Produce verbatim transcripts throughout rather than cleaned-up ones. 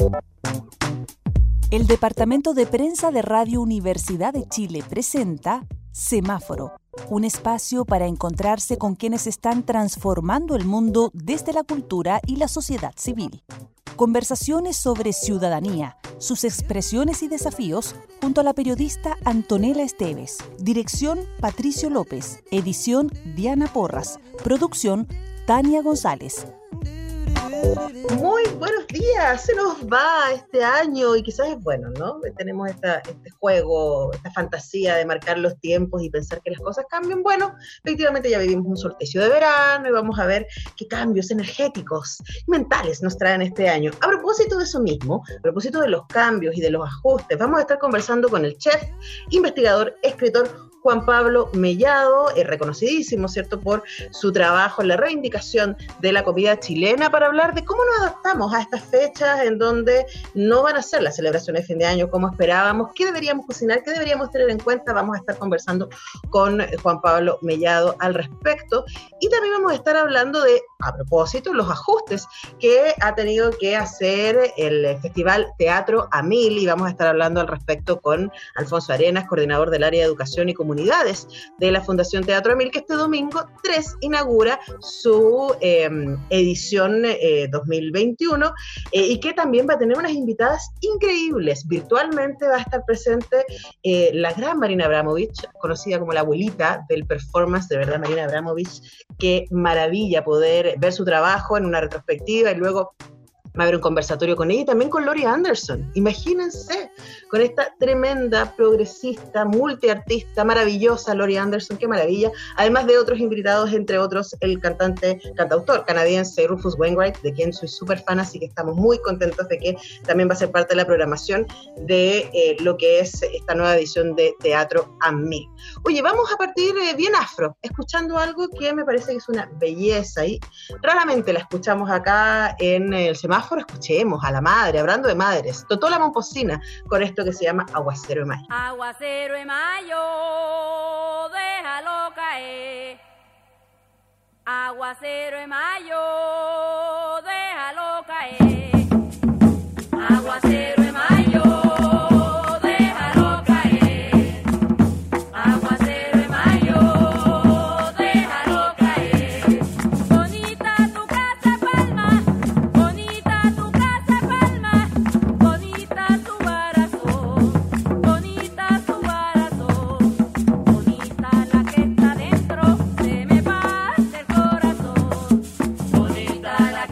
El Departamento de Prensa de Radio Universidad de Chile presenta Semáforo, un espacio para encontrarse con quienes están transformando el mundo desde la cultura y la sociedad civil. Conversaciones sobre ciudadanía, sus expresiones y desafíos, junto a la periodista Antonella Esteves. Dirección Patricio López. Edición Diana Porras. Producción Tania González. Muy buenos días, se nos va este año y quizás es bueno, ¿no? Tenemos esta, este juego, esta fantasía de marcar los tiempos y pensar que las cosas cambian. Bueno, efectivamente ya vivimos un solsticio de verano y vamos a ver qué cambios energéticos y mentales nos traen este año. A propósito de eso mismo, a propósito de los cambios y de los ajustes, vamos a estar conversando con el chef, investigador, escritor Juan Pablo Mellado, es reconocidísimo, ¿cierto?, por su trabajo en la reivindicación de la comida chilena, para hablar de cómo nos adaptamos a estas fechas en donde no van a ser las celebraciones de fin de año como esperábamos, qué deberíamos cocinar, qué deberíamos tener en cuenta. Vamos a estar conversando con Juan Pablo Mellado al respecto y también vamos a estar hablando de, a propósito, los ajustes que ha tenido que hacer el Festival Teatro a Mil, y vamos a estar hablando al respecto con Alfonso Arenas, coordinador del área de Educación y Comunidades de la Fundación Teatro a Mil, que este domingo tres inaugura su eh, edición eh, dos mil veintiuno eh, y que también va a tener unas invitadas increíbles. Virtualmente va a estar presente eh, la gran Marina Abramovich, conocida como la abuelita del performance, de verdad, Marina Abramovich. Qué maravilla poder ver su trabajo en una retrospectiva y luego va a haber un conversatorio con ella y también con Laurie Anderson. Imagínense, con esta tremenda, progresista, multiartista, maravillosa Laurie Anderson, qué maravilla. Además de otros invitados, entre otros el cantante, cantautor canadiense Rufus Wainwright, de quien soy súper fan, así que estamos muy contentos de que también va a ser parte de la programación de eh, lo que es esta nueva edición de Teatro a Mil. Oye, vamos a partir eh, bien afro, escuchando algo que me parece que es una belleza y raramente la escuchamos acá en el semáforo. Escuchemos a la madre, hablando de madres, Totola Momposina, con esto que se llama Aguacero de Mayo. Aguacero de Mayo, déjalo caer. Aguacero de Mayo, déjalo caer. Aguacero de Mayo. La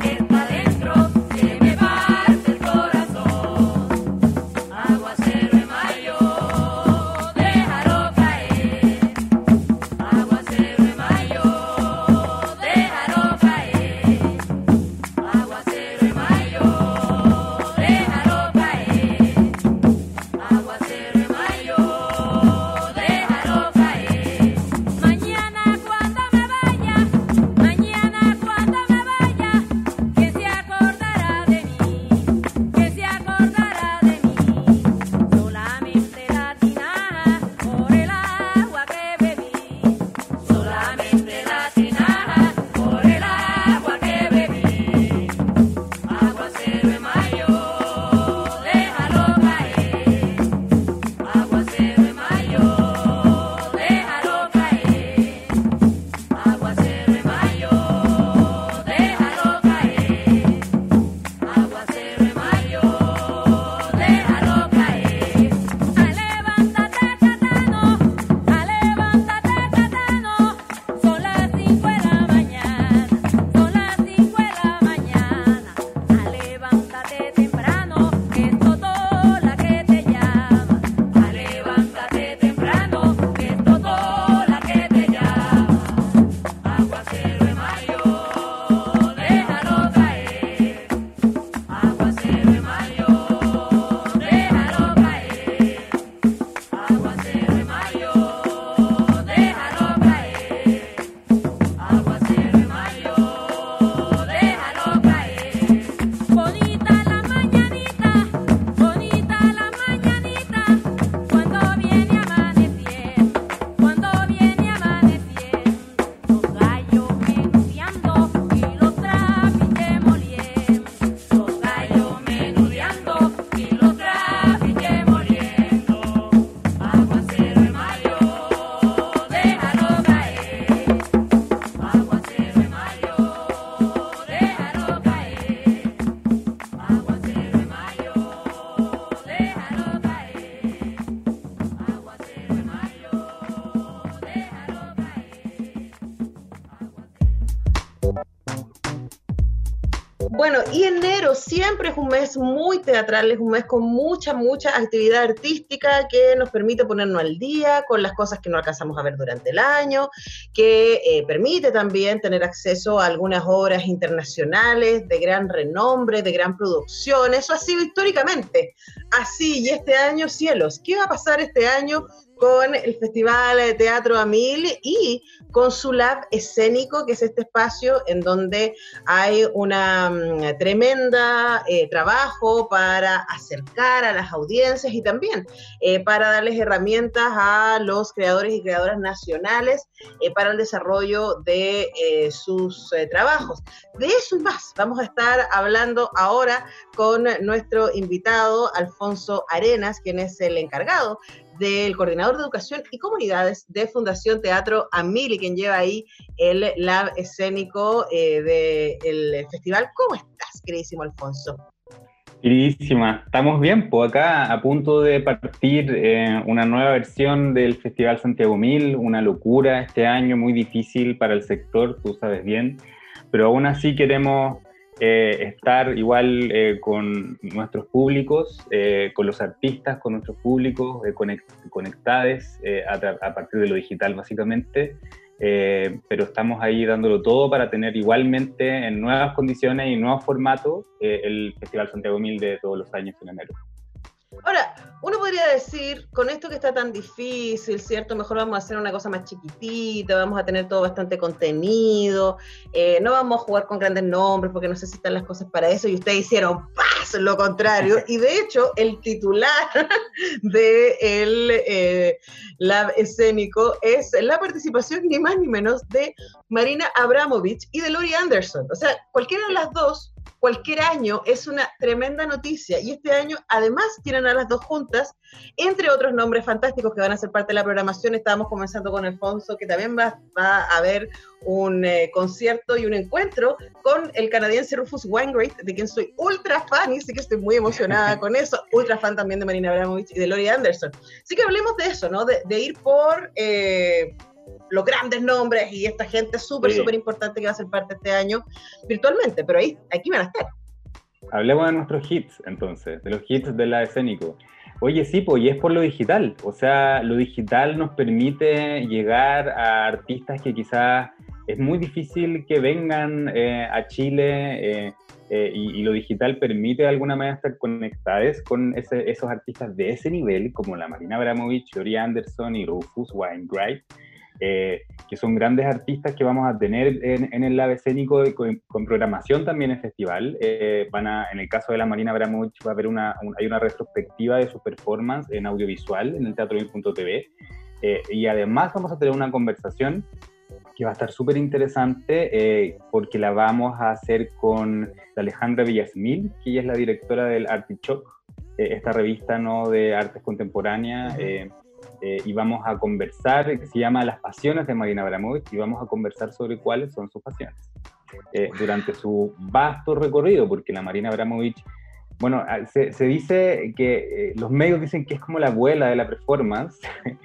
Bueno, y enero siempre es un mes muy teatral, es un mes con mucha, mucha actividad artística que nos permite ponernos al día con las cosas que no alcanzamos a ver durante el año, que eh, permite también tener acceso a algunas obras internacionales de gran renombre, de gran producción. Eso ha sido históricamente así, y este año, cielos, ¿qué va a pasar este año con el Festival de Teatro a Mil y con su lab escénico, que es este espacio en donde hay una um, tremenda eh, trabajo para acercar a las audiencias y también eh, para darles herramientas a los creadores y creadoras nacionales eh, para el desarrollo de eh, sus eh, trabajos. De eso y más vamos a estar hablando ahora con nuestro invitado Alfonso Arenas, quien es el encargado del coordinador de educación y comunidades de Fundación Teatro a Mil y quien lleva ahí el lab escénico eh, del festival. ¿Cómo estás, queridísimo Alfonso? Queridísima, estamos bien, pues acá a punto de partir eh, una nueva versión del Festival Santiago Mil, una locura este año, muy difícil para el sector, tú sabes bien, pero aún así queremos Eh, estar igual eh, con nuestros públicos, eh, con los artistas, con nuestros públicos, eh, conect conectados eh, a, a partir de lo digital básicamente, eh, pero estamos ahí dándolo todo para tener igualmente en nuevas condiciones y nuevos formatos eh, el Festival Santiago Mil de todos los años en enero. Ahora, uno podría decir, con esto que está tan difícil, ¿cierto? Mejor vamos a hacer una cosa más chiquitita, vamos a tener todo bastante contenido, eh, no vamos a jugar con grandes nombres porque no sé si están las cosas para eso, y ustedes hicieron ¡paz! Lo contrario, y de hecho, el titular del eh, lab escénico es la participación ni más ni menos de Marina Abramovich y de Laurie Anderson. O sea, cualquiera de las dos, cualquier año es una tremenda noticia, y este año además tienen a las dos juntas, entre otros nombres fantásticos que van a ser parte de la programación. Estábamos comenzando con Alfonso, que también va, va a haber un eh, concierto y un encuentro con el canadiense Rufus Wainwright, de quien soy ultra fan, y sí que estoy muy emocionada con eso, ultra fan también de Marina Abramovich y de Laurie Anderson. Así que hablemos de eso, ¿no? De, de ir por Eh, los grandes nombres y esta gente súper, sí. súper importante que va a ser parte este año virtualmente, pero ahí, aquí van a estar. Hablemos de nuestros hits, entonces, de los hits de la escénico. Oye, sí, pues, y es por lo digital, o sea, lo digital nos permite llegar a artistas que quizás es muy difícil que vengan eh, a Chile, eh, eh, y, y lo digital permite de alguna manera estar conectados con ese, esos artistas de ese nivel, como la Marina Abramovich, Laurie Anderson y Rufus Wainwright, Eh, que son grandes artistas que vamos a tener en, en el lab escénico con, con programación también en festival. Eh, van a, en el caso de la Marina Abramovich va a haber una, un, hay una retrospectiva de su performance en audiovisual en el teatro mil punto t v, eh, y además vamos a tener una conversación que va a estar súper interesante eh, porque la vamos a hacer con Alejandra Villasmil, que ella es la directora del Artichoke, eh, esta revista, ¿no?, de artes contemporáneas, eh, Eh, y vamos a conversar, que se llama Las Pasiones de Marina Abramovich, y vamos a conversar sobre cuáles son sus pasiones eh, durante su vasto recorrido, porque la Marina Abramovich, bueno, se, se dice que eh, los medios dicen que es como la abuela de la performance,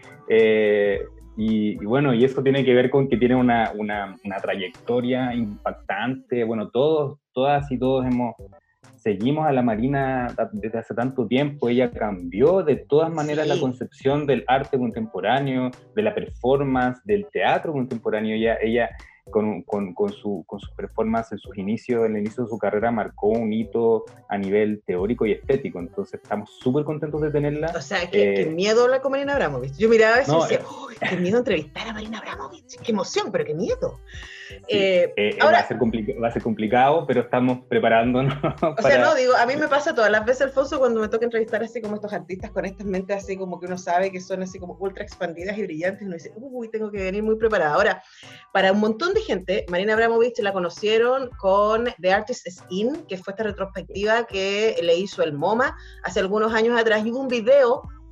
eh, y, y bueno, y eso tiene que ver con que tiene una, una, una trayectoria impactante. Bueno, todos, todas y todos hemos seguimos a la Marina desde hace tanto tiempo. Ella cambió de todas maneras, sí, la concepción del arte contemporáneo, de la performance, del teatro contemporáneo. Ella, ella con, con, con, su, con su performance en sus inicios, en el inicio de su carrera, marcó un hito a nivel teórico y estético. Entonces estamos súper contentos de tenerla. O sea, qué, eh, qué miedo hablar con Marina Abramovich. Yo miraba eso no, y decía, ¡uy, qué miedo entrevistar a Marina Abramovich! ¡Qué emoción, pero qué miedo! Sí, eh, eh, ahora, va, a ser va a ser complicado, pero estamos preparándonos. O para... sea, no, digo, a mí me pasa todas las veces, Alfonso, cuando me toca entrevistar así como estos artistas con estas mentes así como que uno sabe que son así como ultra expandidas y brillantes, y uno dice, uy, tengo que venir muy preparada. Ahora, para un montón de gente, Marina Abramovich la conocieron con The Artist is In, que fue esta retrospectiva que le hizo el MoMA hace algunos años atrás, y hubo un video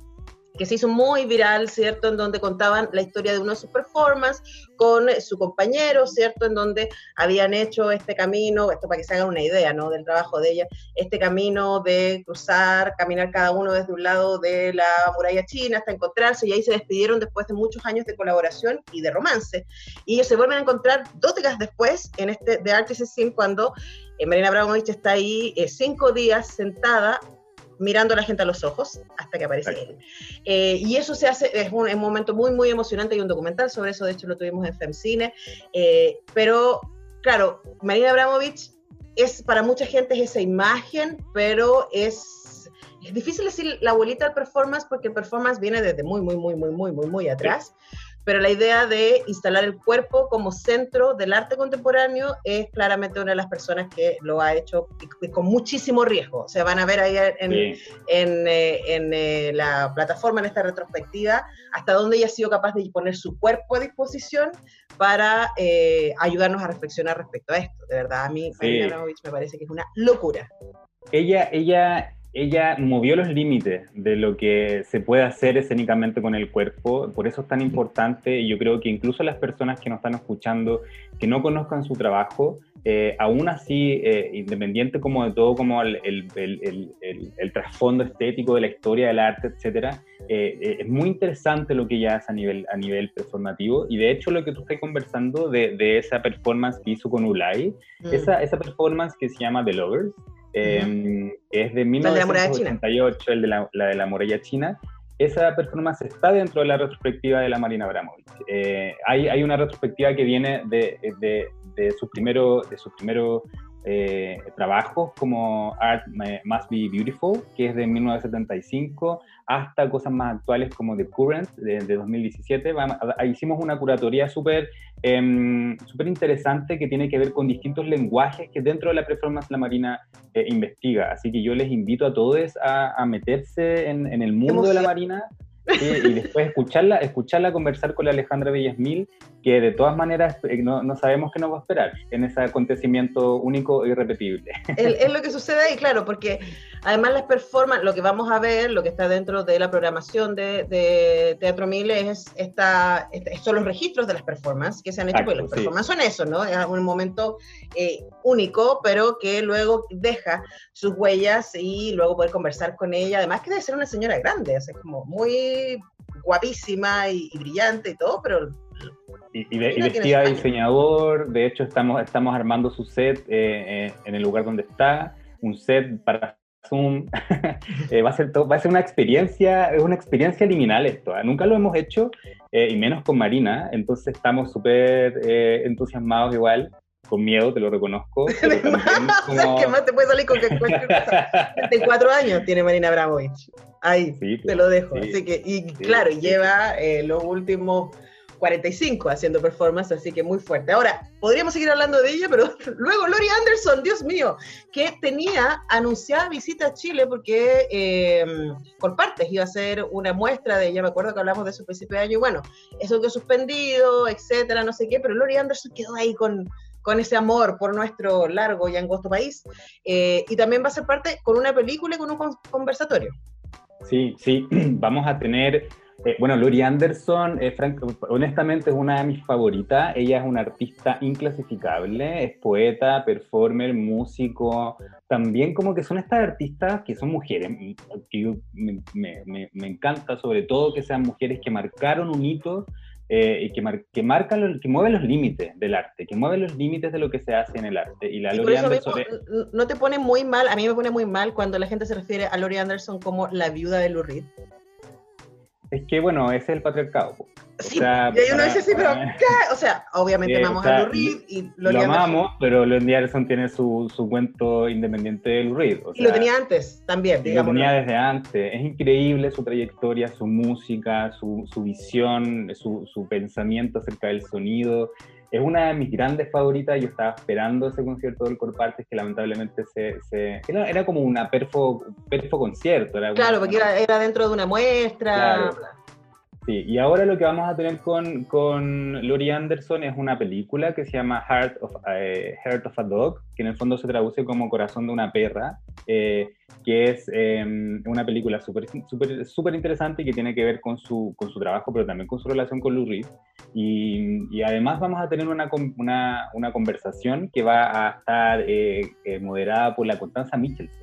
que se hizo muy viral, ¿cierto? En donde contaban la historia de uno de sus performances con su compañero, ¿cierto? En donde habían hecho este camino, esto para que se hagan una idea, ¿no? Del trabajo de ella, este camino de cruzar, caminar cada uno desde un lado de la muralla china hasta encontrarse, y ahí se despidieron después de muchos años de colaboración y de romance. Y ellos se vuelven a encontrar dos décadas después, en este The Artist Scene, cuando eh, Marina Abramovich está ahí eh, cinco días sentada, mirando a la gente a los ojos hasta que aparece él. Eh, y eso se hace, es un, es un momento muy, muy emocionante. Hay un documental sobre eso, de hecho lo tuvimos en FemCine. Eh, pero, claro, Marina Abramovich es, para mucha gente es esa imagen, pero es, es difícil decir la abuelita del performance, porque el performance viene desde muy, muy, muy, muy, muy, muy, muy atrás. Pero la idea de instalar el cuerpo como centro del arte contemporáneo es claramente una de las personas que lo ha hecho y, y con muchísimo riesgo. O sea, van a ver ahí en, sí. en, eh, en eh, la plataforma, en esta retrospectiva, hasta dónde ella ha sido capaz de poner su cuerpo a disposición para eh, ayudarnos a reflexionar respecto a esto. De verdad, a mí, Marina Abramovich me parece que es una locura. Ella, ella... Ella movió los límites de lo que se puede hacer escénicamente con el cuerpo, por eso es tan importante, y yo creo que incluso las personas que nos están escuchando, que no conozcan su trabajo, eh, aún así, eh, independiente como de todo, como el, el, el, el, el, el trasfondo estético de la historia del arte, etcétera, eh, eh, es muy interesante lo que ella hace a nivel, a nivel performativo, y de hecho lo que tú estás conversando de, de esa performance que hizo con Ulay, mm. esa, esa performance que se llama The Lovers, Eh, uh-huh. es de mil novecientos ochenta y ocho, el de la, la de la muralla china. Esa performance está dentro de la retrospectiva de la Marina Abramovich. Eh, hay, hay una retrospectiva que viene de, de, de sus primeros de sus primeros eh, trabajos, como Art Must Be Beautiful, que es de mil novecientos setenta y cinco, hasta cosas más actuales como The Current, de, de dos mil diecisiete. Vamos, hicimos una curatoría súper eh, súper interesante que tiene que ver con distintos lenguajes que dentro de la performance la Marina eh, investiga. Así que yo les invito a todos a, a meterse en, en el mundo de la Marina, sí, y después escucharla, escucharla conversar con la Alejandra Villasmil, que de todas maneras no, no sabemos qué nos va a esperar en ese acontecimiento único e irrepetible. Es, es lo que sucede ahí, claro, porque además las performances, lo que vamos a ver, lo que está dentro de la programación de, de Teatro Mil es esta, esta, son los registros de las performances que se han hecho, porque las performances sí. son eso, ¿no? Es un momento eh, único, pero que luego deja sus huellas y luego poder conversar con ella, además que debe ser una señora grande, o sea, como muy guapísima y, y brillante y todo, pero... Y, y, de, y vestida de diseñador. De hecho estamos, estamos armando su set eh, eh, en el lugar donde está, un set para Zoom. eh, va, a ser todo, va a ser una experiencia, es una experiencia liminal esto, ¿eh? Nunca lo hemos hecho, eh, y menos con Marina, entonces estamos súper eh, entusiasmados igual, con miedo, te lo reconozco. Pero como... ¿Qué más te puede salir con que cualquier cosa? veinticuatro años tiene Marina Abramovich, ahí, sí, te lo dejo. Sí, así que, y sí, claro, sí. lleva eh, los últimos cuarenta y cinco haciendo performance, así que muy fuerte. Ahora, podríamos seguir hablando de ella, pero luego Laurie Anderson, Dios mío, que tenía anunciada visita a Chile porque eh, por partes iba a ser una muestra de ella, me acuerdo que hablamos de eso a principio de año, y bueno, eso quedó suspendido, etcétera, no sé qué, pero Laurie Anderson quedó ahí con, con ese amor por nuestro largo y angosto país, eh, y también va a ser parte con una película y con un conversatorio. Sí, sí, vamos a tener... Eh, bueno, Laurie Anderson, eh, frank, honestamente es una de mis favoritas. Ella es una artista inclasificable, es poeta, performer, músico. También como que son estas artistas que son mujeres, que yo, me, me, me encanta sobre todo que sean mujeres que marcaron un hito, eh, y que, mar, que marcan, los, que mueven los límites del arte, que mueven los límites de lo que se hace en el arte. Y la Laurie Anderson mismo, es... no te pone muy mal, a mí me pone muy mal cuando la gente se refiere a Laurie Anderson como la viuda de Lou Reed. Es que, bueno, ese es el patriarcado. O sí, sea, y ahí uno dice, sí, pero ¿qué? O sea, obviamente eh, amamos o sea, a Lou Reed y Lo Laurie amamos, Anderson. pero Laurie Anderson tiene su, su cuento independiente de Lou Reed. O sea, y lo tenía antes también, digamos. Lo tenía desde antes. Es increíble su trayectoria, su música, su, su visión, su, su pensamiento acerca del sonido. Es una de mis grandes favoritas. Yo estaba esperando ese concierto del Corpartes, que lamentablemente se, se era, era como una perfo, perfo concierto. Era claro, una, porque una, era, era dentro de una muestra. Claro. Sí, y ahora lo que vamos a tener con, con Laurie Anderson es una película que se llama Heart of, eh, Heart of a Dog, que en el fondo se traduce como Corazón de una perra, eh, que es eh, una película súper súper súper interesante y que tiene que ver con su, con su trabajo, pero también con su relación con Lou Reed. Y, y además vamos a tener una, una, una conversación que va a estar eh, eh, moderada por la Constanza Michelson.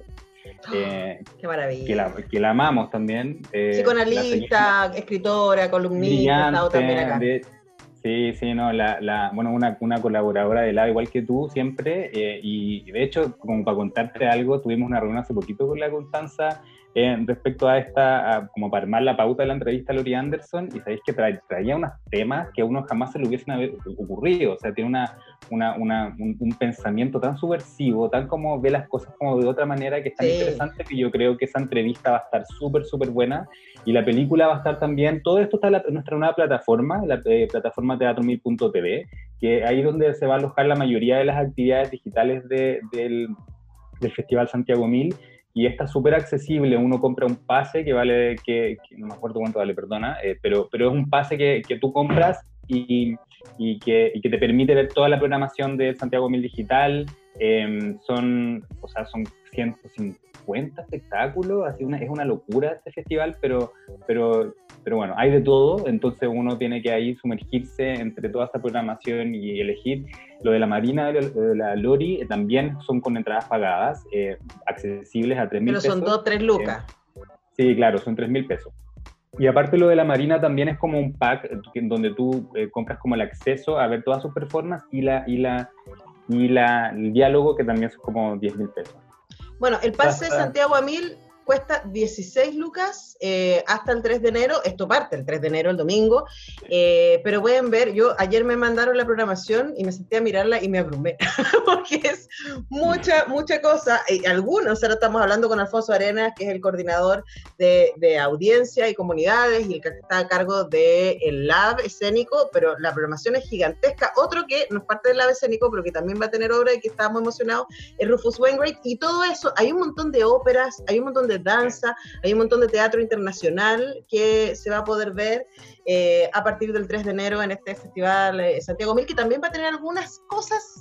Eh, ¡Qué maravilla! Que la, que la amamos también. Eh, Psicoanalista, escritora, columnista, ha estado también acá. De, sí, sí, no, la, la, bueno, una, una colaboradora de la igual que tú siempre, eh, y de hecho, como para contarte algo, tuvimos una reunión hace poquito con la Constanza eh, respecto a esta, a, como para armar la pauta de la entrevista a Laurie Anderson, y sabéis que tra, traía unos temas que a uno jamás se le hubiesen ocurrido, o sea, tiene una, una, una, un, un pensamiento tan subversivo, tan como ve las cosas como de otra manera, que es tan sí. interesante, que yo creo que esa entrevista va a estar súper, súper buena, y la película va a estar también, todo esto está en, la, en nuestra nueva plataforma, la eh, plataforma teatro mil punto t v, que ahí es donde se va a alojar la mayoría de las actividades digitales de, del, del Festival Santiago Mil, y está súper accesible. Uno compra un pase que vale, que, que no me acuerdo cuánto vale, perdona, eh, pero, pero es un pase que, que tú compras y, y, que, y que te permite ver toda la programación de Santiago Mil Digital. Eh, son, o sea, son ciento cincuenta espectáculos, así una, es una locura este festival, pero, pero, pero bueno, hay de todo, entonces uno tiene que ahí sumergirse entre toda esta programación y elegir. Lo de la Marina, de la, de la Lori, eh, también son con entradas pagadas, eh, accesibles a tres mil pesos. Pero son dos, tres lucas. Eh, sí, claro, son tres mil pesos. Y aparte lo de la Marina también es como un pack donde tú eh, compras como el acceso a ver todas sus performances y, la, y, la, y la, el diálogo, que también son como diez mil pesos. Bueno, el pase hasta Santiago a Mil cuesta dieciséis lucas eh, hasta el tres de enero, esto parte el tres de enero, el domingo, eh, pero pueden ver, yo ayer me mandaron la programación y me senté a mirarla y me abrumé, porque es mucha, mucha cosa, y algunos, ahora estamos hablando con Alfonso Arenas, que es el coordinador de, de audiencia y comunidades, y el que está a cargo del Lab escénico, pero la programación es gigantesca. Otro que no es parte del Lab escénico, pero que también va a tener obra y que está muy emocionado, es Rufus Wainwright, y todo eso, hay un montón de óperas, hay un montón de danza, hay un montón de teatro internacional que se va a poder ver eh, a partir del tres de enero en este festival eh, Santiago Mil, que también va a tener algunas cosas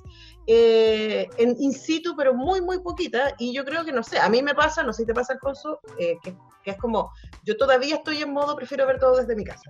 eh, en in situ, pero muy, muy poquitas, y yo creo que, no sé, a mí me pasa, no sé si te pasa, Alfonso, eh, que, que es como, yo todavía estoy en modo, prefiero ver todo desde mi casa.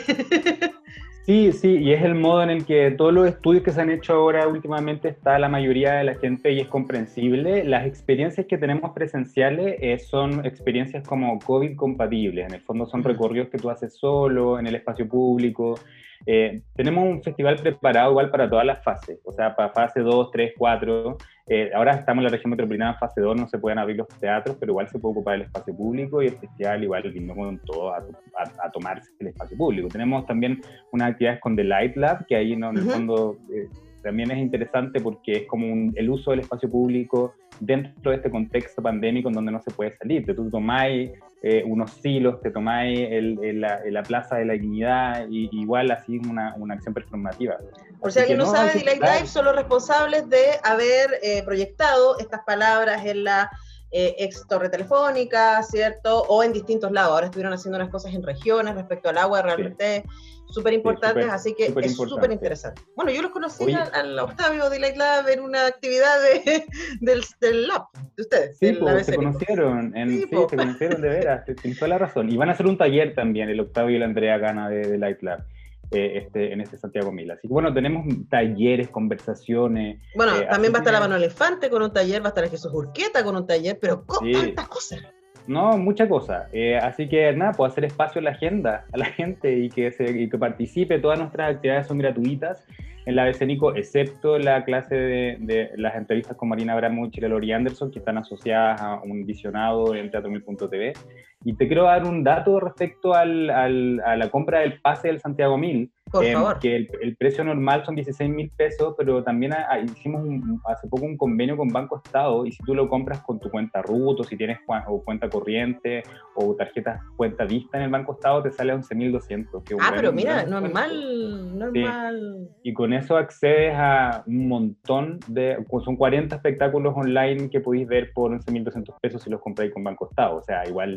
Sí, sí, y es el modo en el que todos los estudios que se han hecho ahora últimamente está la mayoría de la gente y es comprensible. Las experiencias que tenemos presenciales eh, son experiencias como COVID compatibles, en el fondo son recorridos que tú haces solo, en el espacio público. Eh, tenemos un festival preparado igual para todas las fases, o sea, para fase dos, tres, cuatro. Eh, ahora estamos en la región metropolitana en fase dos, no se pueden abrir los teatros, pero igual se puede ocupar el espacio público y el festival igual vino con todo a, a, a tomarse el espacio público. Tenemos también unas actividades con The Light Lab, que ahí no, en el uh-huh. fondo eh, también es interesante porque es como un, el uso del espacio público dentro de este contexto pandémico en donde no se puede salir. Te, tú tomáis eh, unos silos, te tomáis el, el, la, la Plaza de la Dignidad, y igual así una, una acción performativa. Por si alguien no, no sabe, The Light Live son los responsables de haber eh, proyectado estas palabras en la eh, ex torre telefónica, ¿cierto? O en distintos lados. Ahora estuvieron haciendo unas cosas en regiones respecto al agua, realmente sí. súper importantes, sí, así que super es súper interesante. Bueno, yo los conocí al, al Octavio de Light Lab en una actividad de, del, del Lab de ustedes. Sí, pues, se conocieron, en, sí, sí se conocieron de veras, tienes toda la razón. Y van a hacer un taller también, el Octavio y la Andrea Gana de, de Light Lab. Eh, este, en este Santiago Mil. Así que bueno, tenemos talleres, conversaciones. Bueno, eh, también va a estar la Manuel Infante con un taller, va a estar el Jesús Urqueta con un taller, pero con sí. tantas cosas. No, mucha cosa. Eh, así que nada, puedo hacer espacio en la agenda a la gente y que, se, y que participe. Todas nuestras actividades son gratuitas en la Escénico, excepto la clase de, de las entrevistas con Marina Abramovich y Laurie Anderson, que están asociadas a un visionado en teatro mil punto t v. Y te quiero dar un dato respecto al, al, a la compra del pase del Santiago Mil. Por eh, favor. Que el, el precio normal son dieciséis mil pesos, pero también a, a, hicimos un, hace poco un convenio con Banco Estado, y si tú lo compras con tu cuenta R U T, o si tienes o cuenta corriente o tarjeta cuenta vista en el Banco Estado, te sale once mil doscientos. Ah, bueno, pero mira, normal, normal. Sí. Y con eso accedes a un montón de, son cuarenta espectáculos online que podéis ver por once mil doscientos pesos si los compráis con Banco Estado, o sea, igual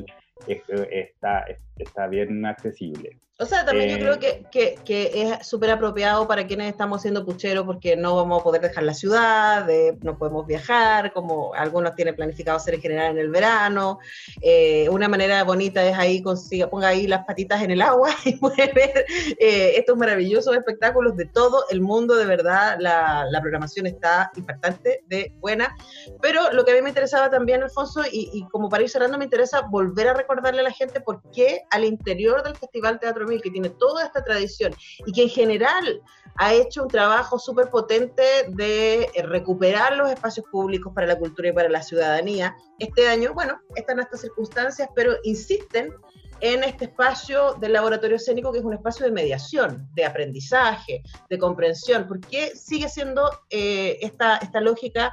es, está, está bien accesible. O sea, también eh, yo creo que, que, que es súper apropiado para quienes estamos haciendo puchero porque no vamos a poder dejar la ciudad, eh, no podemos viajar, como algunos tienen planificado hacer en general en el verano. Eh, una manera bonita es ahí, consiga, ponga ahí las patitas en el agua y puede ver eh, estos maravillosos espectáculos de todo el mundo. De verdad, la, la programación está impactante, de buena. Pero lo que a mí me interesaba también, Alfonso, y, y como para ir cerrando, me interesa volver a recordarle a la gente por qué al interior del Festival Teatro Mil, que tiene toda esta tradición y que en general ha hecho un trabajo súper potente de recuperar los espacios públicos para la cultura y para la ciudadanía, este año, bueno, están estas circunstancias, pero insisten en este espacio del laboratorio escénico, que es un espacio de mediación, de aprendizaje, de comprensión, porque sigue siendo eh, esta, esta lógica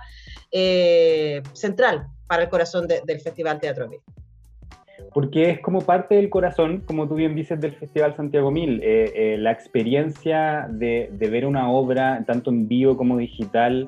eh, central para el corazón de, del Festival Teatro Mil. Porque es como parte del corazón, como tú bien dices, del Festival Santiago Mil. Eh, eh, la experiencia de, de ver una obra, tanto en vivo como digital,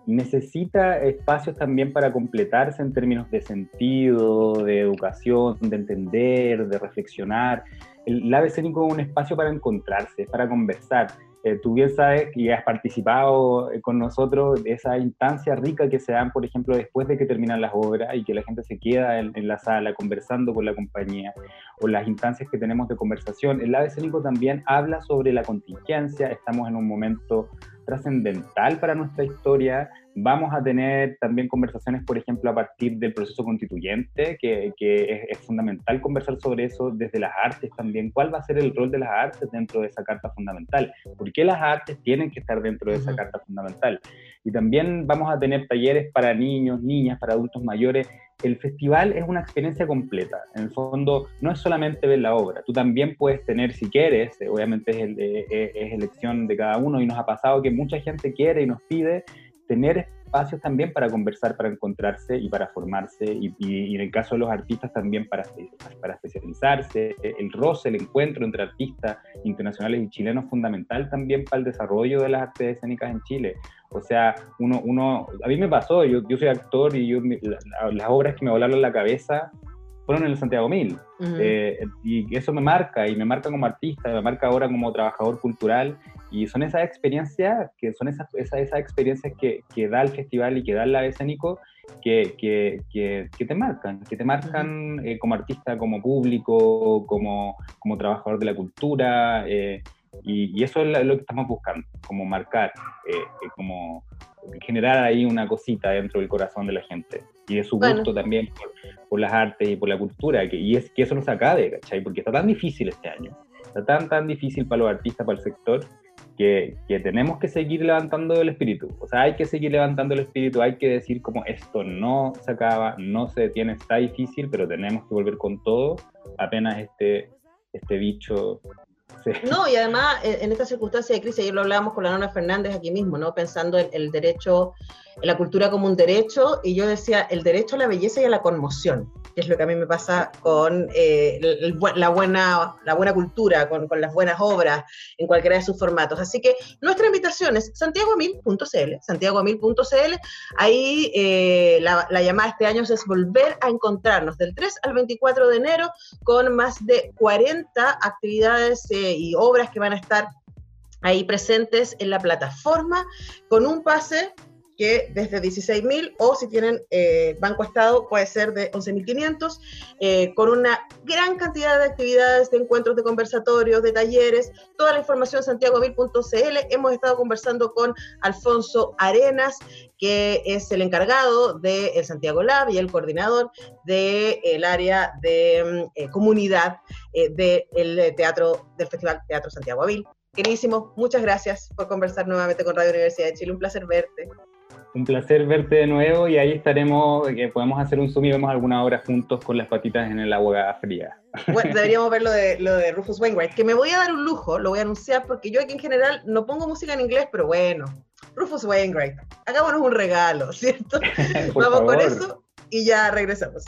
necesita espacios también para completarse en términos de sentido, de educación, de entender, de reflexionar. El lab escénico es un espacio para encontrarse, para conversar. Eh, tú bien sabes que has participado eh, con nosotros de esa instancia rica que se dan, por ejemplo, después de que terminan las obras y que la gente se queda en, en la sala conversando con la compañía, o las instancias que tenemos de conversación. El lab escénico también habla sobre la contingencia. Estamos en un momento trascendental para nuestra historia. Vamos a tener también conversaciones, por ejemplo, a partir del proceso constituyente, que, que es, es fundamental conversar sobre eso desde las artes también. ¿Cuál va a ser el rol de las artes dentro de esa carta fundamental? ¿Por qué las artes tienen que estar dentro de esa carta fundamental? Y también vamos a tener talleres para niños, niñas, para adultos mayores. El festival es una experiencia completa. En el fondo, no es solamente ver la obra. Tú también puedes tener, si quieres, eh, obviamente es, el, eh, es elección de cada uno, y nos ha pasado que mucha gente quiere y nos pide tener espacios también para conversar, para encontrarse y para formarse, y, y, y en el caso de los artistas también para, para especializarse. El roce, el encuentro entre artistas internacionales y chilenos es fundamental también para el desarrollo de las artes escénicas en Chile. O sea, uno, uno a mí me pasó, yo, yo soy actor y yo, la, las obras que me volaron la cabeza fueron en el Santiago Mil. Uh-huh. eh, y eso me marca, y me marca como artista, me marca ahora como trabajador cultural, y son esas experiencias, que son esas, esas, esas experiencias que, que da el festival y que da el lab escénico, que, que, que, que te marcan, que te marcan uh-huh. eh, como artista, como público, como, como trabajador de la cultura, eh, y, y eso es lo que estamos buscando, como marcar, eh, eh, como generar ahí una cosita dentro del corazón de la gente, y de su gusto bueno. también por, por las artes y por la cultura, que, y es que eso no se acabe, ¿cachai? Porque está tan difícil este año, está tan, tan difícil para los artistas, para el sector, que, que tenemos que seguir levantando el espíritu. O sea, hay que seguir levantando el espíritu, hay que decir como esto no se acaba, no se detiene, está difícil, pero tenemos que volver con todo, apenas este, este bicho... Sí. No, y además, en esta circunstancia de crisis, ayer lo hablábamos con la Nona Fernández aquí mismo, ¿no? Pensando en el derecho, en la cultura como un derecho, y yo decía, el derecho a la belleza y a la conmoción, que es lo que a mí me pasa con eh, el, la, buena, la buena cultura, con, con las buenas obras, en cualquiera de sus formatos. Así que nuestra invitación es santiago mil punto c l, santiago mil punto c l, ahí eh, la, la llamada este año es volver a encontrarnos del tres al veinticuatro de enero, con más de cuarenta actividades eh, y obras que van a estar ahí presentes en la plataforma, con un pase que desde dieciséis mil, o si tienen eh, Banco Estado, puede ser de once mil quinientos, eh, con una gran cantidad de actividades, de encuentros, de conversatorios, de talleres, toda la información santiago mil punto c l. Hemos estado conversando con Alfonso Arenas, que es el encargado del Santiago Lab y el coordinador del área de eh, comunidad eh, del teatro, del Festival Teatro Santiago Mil. Queridísimo, muchas gracias por conversar nuevamente con Radio Universidad de Chile, un placer verte. Un placer verte de nuevo, y ahí estaremos, que podemos hacer un zoom y vemos alguna obra juntos con las patitas en el agua fría. Bueno, deberíamos ver lo de, lo de Rufus Wainwright, que me voy a dar un lujo, lo voy a anunciar, porque yo aquí en general no pongo música en inglés, pero bueno, Rufus Wainwright, hagámonos un regalo, ¿cierto? Vamos favor. con eso y ya regresamos.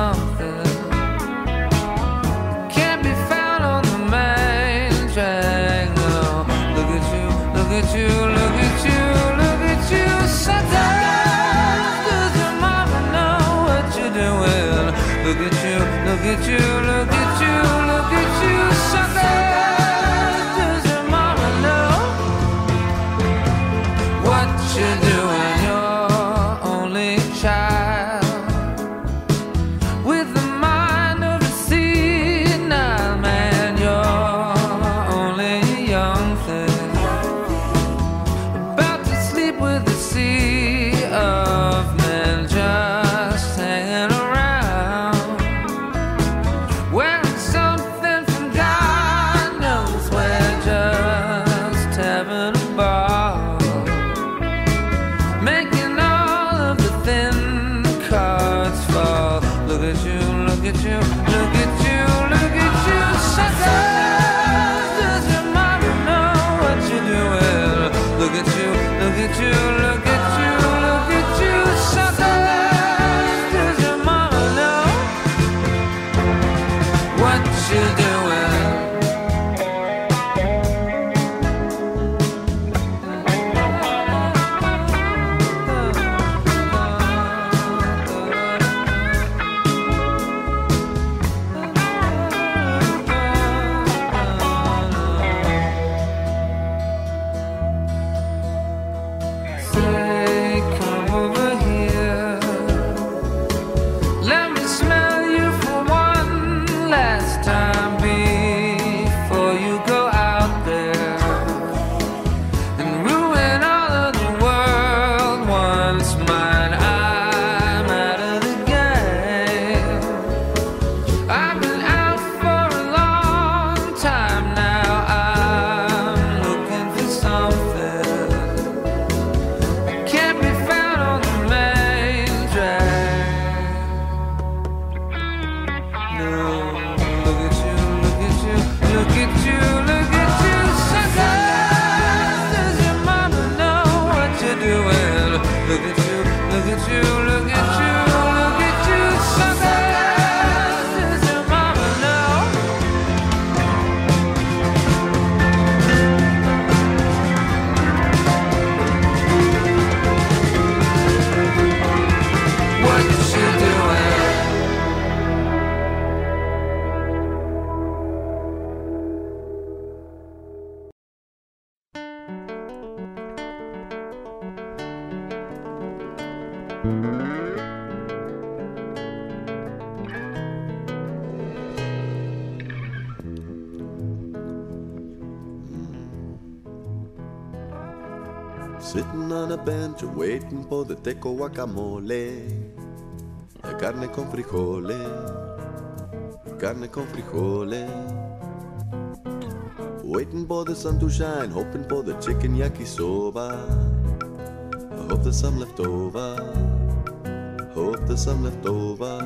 something can't be found on the main track. No, look at you, look at you, look at you, look at you. Sometimes does your mama know what you're doing? Look at you, look at you, look at you, look at you. Sometimes does your mama know what you're doing? Your only child with the mind of a senile man. You're only a young thing about to sleep with a sea of men just hanging around, wearing something from God knows where, just having a ball, making all of the thin cards fall. Look at you, look at you, look at you, look at you. Sometimes does your mama know what you're doing? Look at you, look at you, look at you, look at you. Sometimes does your mama know what you're doing? Say, come over here. Let me smell you for one last time before you go out there and ruin all of the world once mine. I'm out of the game. I've been out for a long time now. I'm looking for something can't be found on the main drag. No, look at you, look at you, look at you, look at you. Sometimes does your mama know what you're doing? Look at you, look at you, look at you, look at you. Sometimes does your mama know what you're doing? Sitting on a bench waiting for the teco guacamole, la carne con frijoles, carne con frijoles. Waiting for the sun to shine, hoping for the chicken yakisoba. I hope there's some left over, hope there's some left over.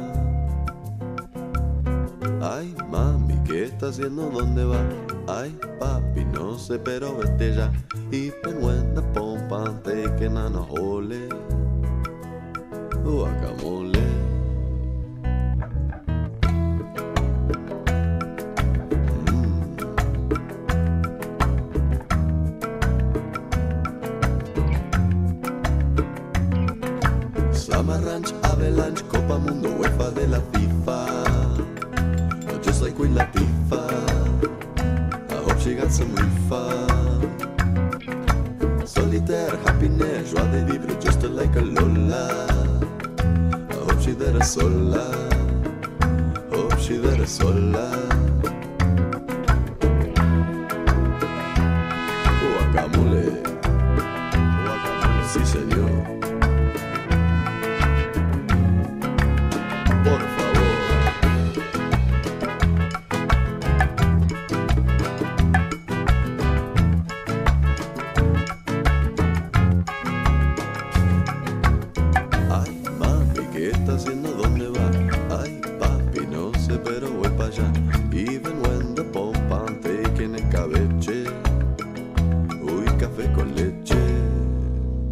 Ay, mami, ¿qué está haciendo? ¿Dónde va? Ay, papi, no sé, pero vete ya. Even when the pomp I'm taking on a hole, guacamole. Summer Ranch, Avalanche, Copa Mundo, UEFA de la FIFA. Just like Queen Latifah, I hope she got some refund. Solitaire, happiness, joie de vivre, just like a Lola. I hope she there sola, hope she there sola. Guacamole, guacamole, sí señor. Por favor. Ay, mami, ¿qué está haciendo? ¿Dónde va? Ay, papi, no sé, pero voy para allá. Even when the pomp I'm taking escabeche. Uy, café con leche.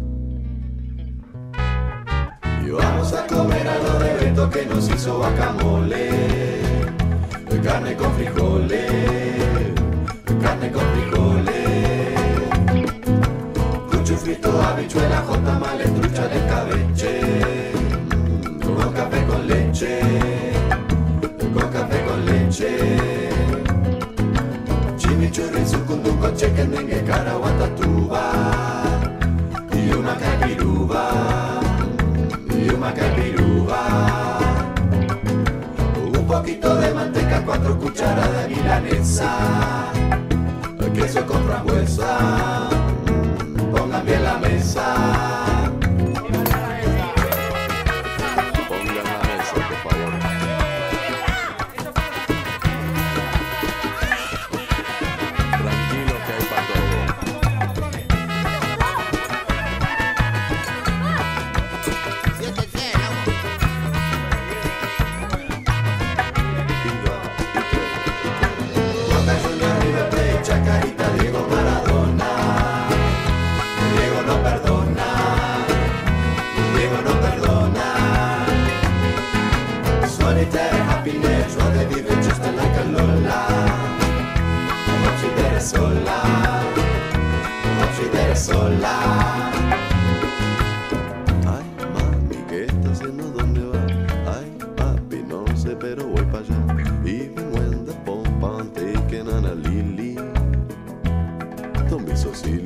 Y vamos a comer a lo de Beto que nos hizo guacamole. guacamole, carne con frijoles, carne con frijoles, cuchufrito, habichuela, jotamales, trucha de escabeche, con café con leche, con café con leche, chimichurri, sucunduco, chequendengue, caraguatatuba, y una capiruba, y una capiruba. Un poquito de manteca, cuatro cucharadas de milanesa, queso con frambuesa, pongan bien la mesa. Pongan la mesa, por favor. Tranquilo que hay para todo. Chacarita, Diego Maradona, Diego no perdona, Diego no perdona. Solitaire happiness, what they live just like a Lola. Noche de sola, noche de sola. Ay, mami, ¿qué está haciendo? ¿Dónde va? Ay, papi, no sé, pero voy para allá. Even when the pump on taking on a lily. Don't be so silly.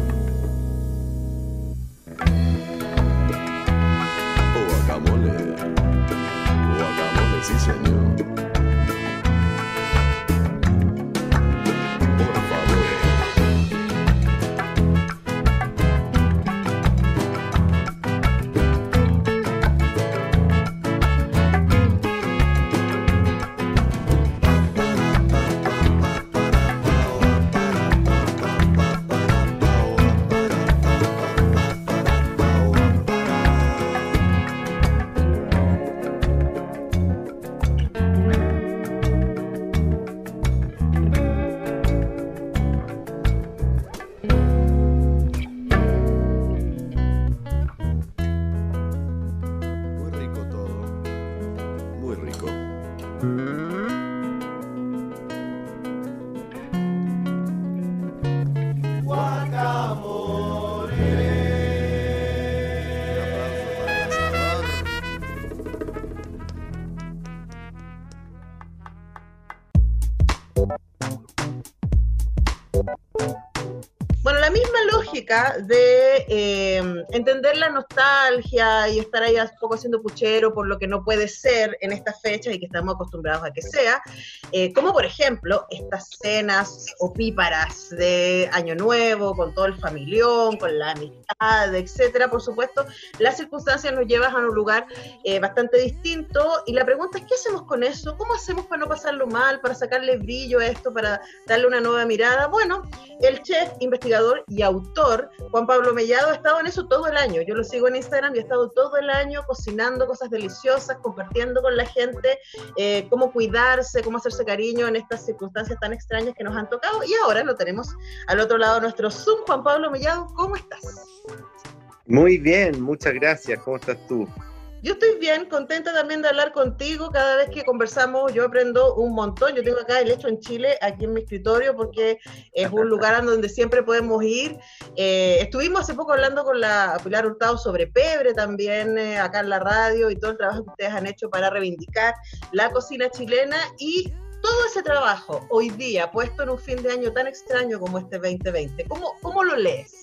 Oh, guacamole. Guacamole, sí señor. Por favor. Muy rico todo. Muy rico. Bueno, la misma lógica de eh, entender la nostalgia y estar ahí un poco haciendo puchero por lo que no puede ser en estas fechas y que estamos acostumbrados a que sea, eh, como por ejemplo estas cenas opíparas de Año Nuevo, con todo el familión, con la amistad, etcétera. Por supuesto, las circunstancias nos llevan a un lugar eh, bastante distinto y la pregunta es, ¿qué hacemos con eso? ¿Cómo hacemos para no pasarlo mal, para sacarle brillo a esto, para darle una nueva mirada? Bueno, el chef, investigador y autor Juan Pablo Mellado ha estado en eso todo el año. Yo lo sigo en Instagram y ha estado todo el año cocinando cosas deliciosas, compartiendo con la gente eh, cómo cuidarse, cómo hacerse cariño en estas circunstancias tan extrañas que nos han tocado. Y ahora lo tenemos al otro lado de nuestro Zoom. Juan Pablo Mellado, ¿cómo estás? Muy bien, muchas gracias. ¿Cómo estás tú? Yo estoy bien, contenta también de hablar contigo. Cada vez que conversamos yo aprendo un montón. Yo tengo acá el Hecho en Chile, aquí en mi escritorio, porque es un lugar en donde siempre podemos ir. Eh, estuvimos hace poco hablando con la Pilar Hurtado sobre pebre también, eh, acá en la radio, y todo el trabajo que ustedes han hecho para reivindicar la cocina chilena. Y todo ese trabajo, hoy día, puesto en un fin de año tan extraño como este veinte veinte, ¿cómo, cómo lo lees?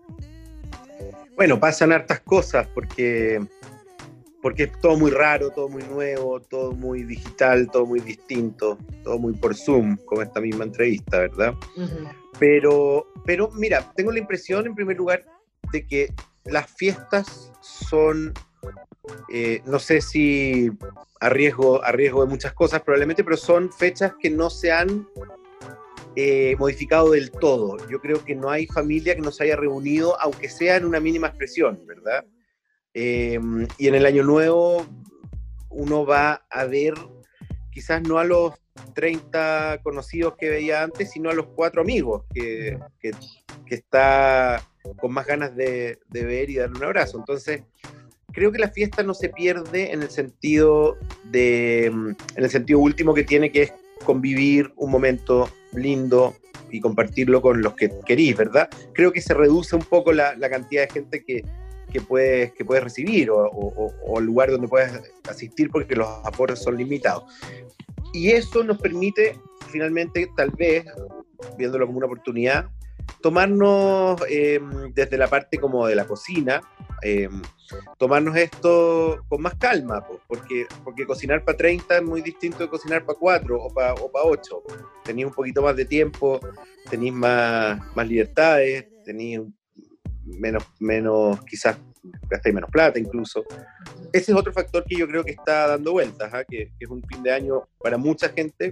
Bueno, pasan hartas cosas, porque... porque es todo muy raro, todo muy nuevo, todo muy digital, todo muy distinto, todo muy por Zoom, como esta misma entrevista, ¿verdad? Uh-huh. Pero, pero mira, tengo la impresión, en primer lugar, de que las fiestas son, eh, no sé si a riesgo, a riesgo de muchas cosas probablemente, pero son fechas que no se han eh, modificado del todo. Yo creo que no hay familia que no se haya reunido, aunque sea en una mínima expresión, ¿verdad? Eh, y en el Año Nuevo uno va a ver quizás no a los treinta conocidos que veía antes, sino a los cuatro amigos que, que, que está con más ganas de, de ver y darle un abrazo. Entonces creo que la fiesta no se pierde en el sentido de, en el sentido último que tiene, que es convivir un momento lindo y compartirlo con los que querís, ¿verdad? Creo que se reduce un poco la, la cantidad de gente que, que, puedes, que puedes recibir o, o, o el lugar donde puedes asistir, porque los aforos son limitados. Y eso nos permite, finalmente, tal vez, viéndolo como una oportunidad, tomarnos eh, desde la parte como de la cocina, eh, tomarnos esto con más calma, pues, porque, porque cocinar para treinta es muy distinto de cocinar para cuatro o para o para ocho. Tenéis un poquito más de tiempo, tenéis más, más libertades, tenéis menos, menos, quizás gastáis menos plata incluso. Ese es otro factor que yo creo que está dando vueltas, ¿eh? que, que es un fin de año para mucha gente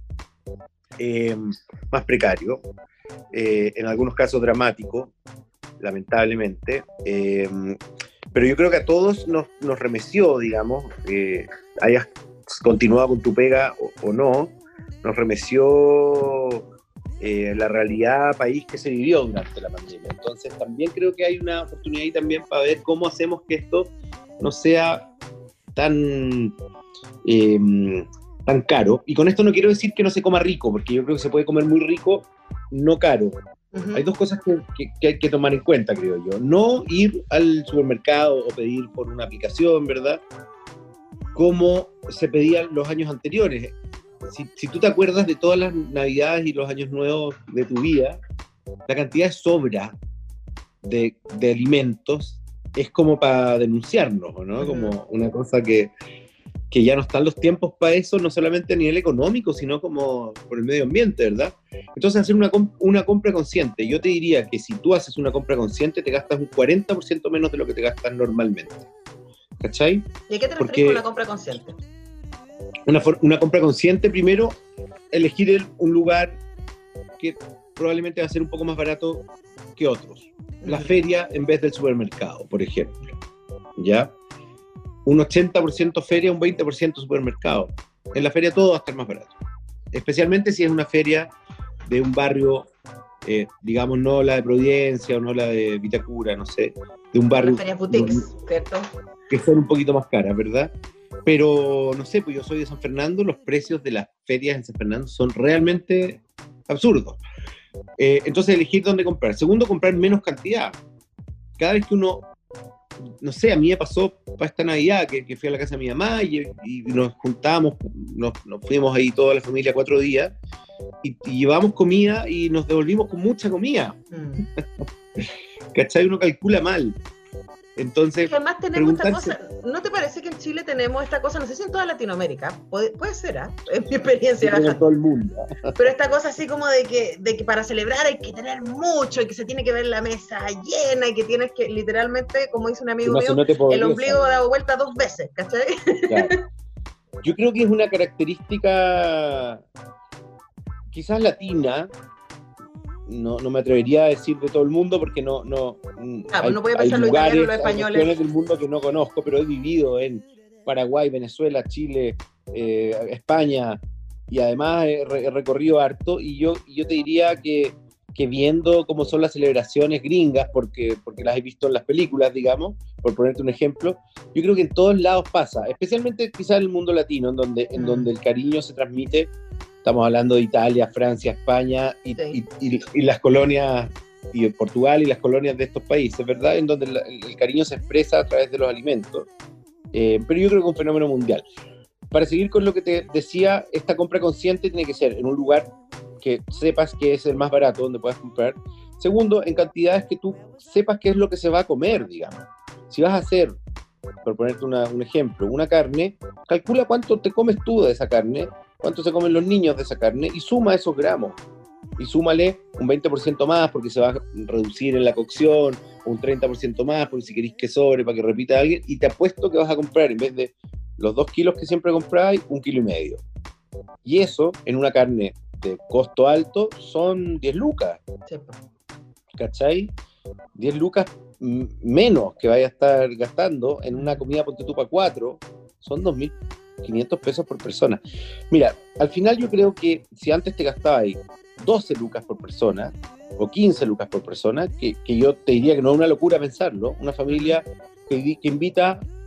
eh, más precario, eh, en algunos casos dramático, lamentablemente, eh, pero yo creo que a todos nos, nos remeció, digamos, eh, hayas continuado con tu pega o, o no, nos remeció eh, la realidad país que se vivió durante la pandemia. Entonces también creo que hay una oportunidad ahí también para ver cómo hacemos que esto no sea tan, eh, tan caro. Y con esto no quiero decir que no se coma rico, porque yo creo que se puede comer muy rico, no caro. Uh-huh. Hay dos cosas que, que, que hay que tomar en cuenta, creo yo. No ir al supermercado o pedir por una aplicación, ¿verdad? Como se pedían los años anteriores. Si, si tú te acuerdas de todas las navidades y los años nuevos de tu vida, la cantidad de sobra de, de alimentos es como para denunciarnos, ¿no? Uh-huh. Como una cosa que, que ya no están los tiempos para eso, no solamente a nivel económico, sino como por el medio ambiente, ¿verdad? Entonces hacer una, comp- una compra consciente. Yo te diría que si tú haces una compra consciente, te gastas un cuarenta por ciento menos de lo que te gastas normalmente. ¿Cachai? ¿Y a qué te refieres con la compra consciente? Una, for- una compra consciente, primero, elegir el, un lugar que probablemente va a ser un poco más barato que otros. La feria en vez del supermercado, por ejemplo. ¿Ya? Un ochenta por ciento feria, un veinte por ciento supermercado. En la feria todo va a estar más barato. Especialmente si es una feria de un barrio, eh, digamos, no la de Providencia o no la de Vitacura, no sé, de un barrio... Las ferias boutiques, ¿cierto? Que son un poquito más caras, ¿verdad? Pero, no sé, pues yo soy de San Fernando, los precios de las ferias en San Fernando son realmente absurdos. Eh, entonces, elegir dónde comprar. Segundo, comprar menos cantidad. Cada vez que uno... No sé, a mí me pasó para esta Navidad que, que fui a la casa de mi mamá y, y nos juntamos, nos, nos fuimos ahí toda la familia cuatro días y, y llevamos comida y nos devolvimos con mucha comida. Mm. ¿Cachai? Uno calcula mal. Entonces, además tenemos esta cosa, ¿no te parece que en Chile tenemos esta cosa, no sé si en toda Latinoamérica, puede, puede ser, ¿eh? Es mi experiencia. En todo el mundo. Pero esta cosa así como de que, de que para celebrar hay que tener mucho y que se tiene que ver la mesa llena y que tienes que, literalmente, como dice un amigo no, mío, no el ombligo ha dado vuelta dos veces, ¿cachai? Claro. Yo creo que es una característica quizás latina. No, no me atrevería a decir de todo el mundo porque no, no, ah, hay, no voy a pensar los italianos, los españoles. Hay del mundo que no conozco, pero he vivido en Paraguay, Venezuela, Chile, eh, España, y además he, he recorrido harto, y yo, y yo te diría que, que viendo cómo son las celebraciones gringas, porque, porque las he visto en las películas, digamos, por ponerte un ejemplo, yo creo que en todos lados pasa, especialmente quizás en el mundo latino, en donde, en donde el cariño se transmite. Estamos hablando de Italia, Francia, España y, sí. y, y, y las colonias, y Portugal y las colonias de estos países, ¿verdad? En donde el, el cariño se expresa a través de los alimentos. Eh, pero yo creo que es un fenómeno mundial. Para seguir con lo que te decía, esta compra consciente tiene que ser en un lugar que sepas que es el más barato, donde puedas comprar. Segundo, en cantidades que tú sepas qué es lo que se va a comer, digamos. Si vas a hacer, por ponerte una, un ejemplo, una carne, calcula cuánto te comes tú de esa carne, cuánto se comen los niños de esa carne y suma esos gramos. Y súmale un veinte por ciento más porque se va a reducir en la cocción, o un treinta por ciento más porque si queréis que sobre para que repita alguien, y te apuesto que vas a comprar, en vez de los dos kilos que siempre compráis, un kilo y medio. Y eso, en una carne de costo alto, son diez lucas. Sí. ¿Cachai? diez lucas m- menos que vaya a estar gastando en una comida ponte tú para cuatro, son dos mil quinientos pesos por persona. Mira, al final yo creo que si antes te gastabas doce lucas por persona o quince lucas por persona, que, que yo te diría que no es una locura pensarlo, una familia que, que invita